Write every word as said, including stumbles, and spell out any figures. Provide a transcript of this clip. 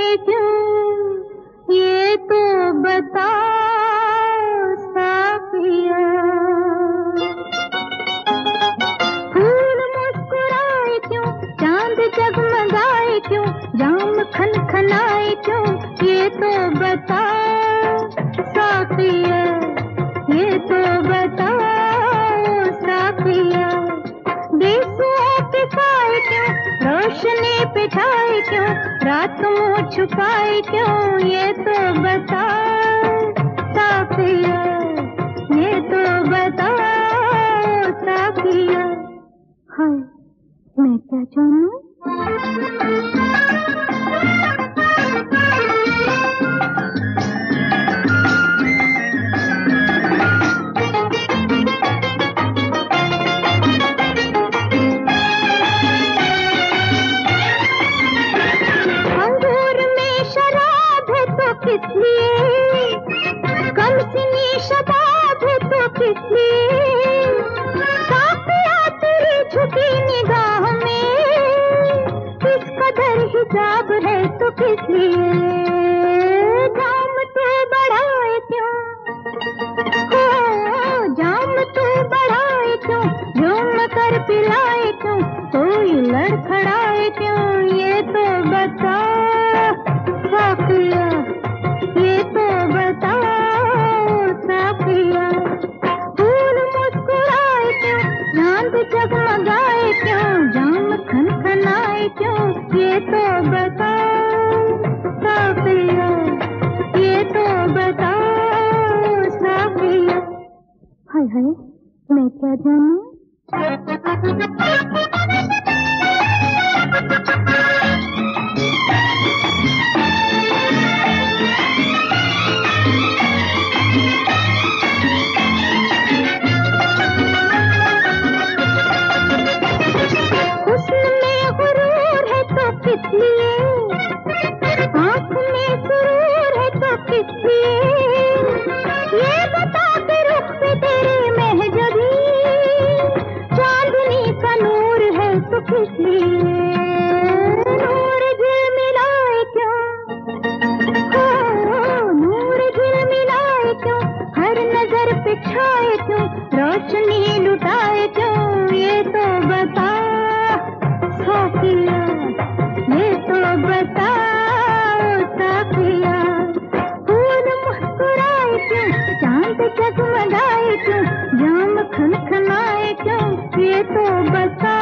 मुस्कुराए क्यों, ये तो बता साकिया। फूल मुस्कुराए क्यों, चांद जगमगाए क्यों, जाम खनखनाए क्यों, ये तो बता साकिया, ये तो बता साकिया। देशों के साए क्यों, रोशनी पिछाए क्यों, रात मुँह छुपाए क्यों, ये तो बता साकिया, ये तो बता साकिया। हाय मैं क्या जानूं, किस लिए कम सिनी शबाब है तो किस लिए, साकिया तेरी झुकी निगाह में किस कदर हिजाब है तो किस लिए। जाम तू बढ़ाए क्यों, हो जाम तू बढ़ाए क्यों, झूम कर पिलाए क्यों, कोई लड़खड़ाए क्यों, ये तो बता साकिया, ये तो बताओ साकिया। फूल मुस्कुराए क्यों, चांद जगमगाए क्यों, जाम खनखनाए क्यों, ये तो बताओ साकिया, ये तो बताओ साकिया। हाय हाय मैं क्या जानूं, किस लिए आँख में सुरूर है तो किस लिए, ये बता के रुख पे तेरी महजबी चांदनी का नूर है तो किस लिए। नूर झिलमिलाए क्यों, हो नूर झिलमिलाए क्यों, हर नजर पे छाए क्यों, रोशनी लुटाए क्यों, ये तो बता साकिया, ये तो बताओ साकिया। फूल मुस्कुराए क्यों, चांद जगमगाए क्यों, जाम खनखनाए क्यों, ये तो बता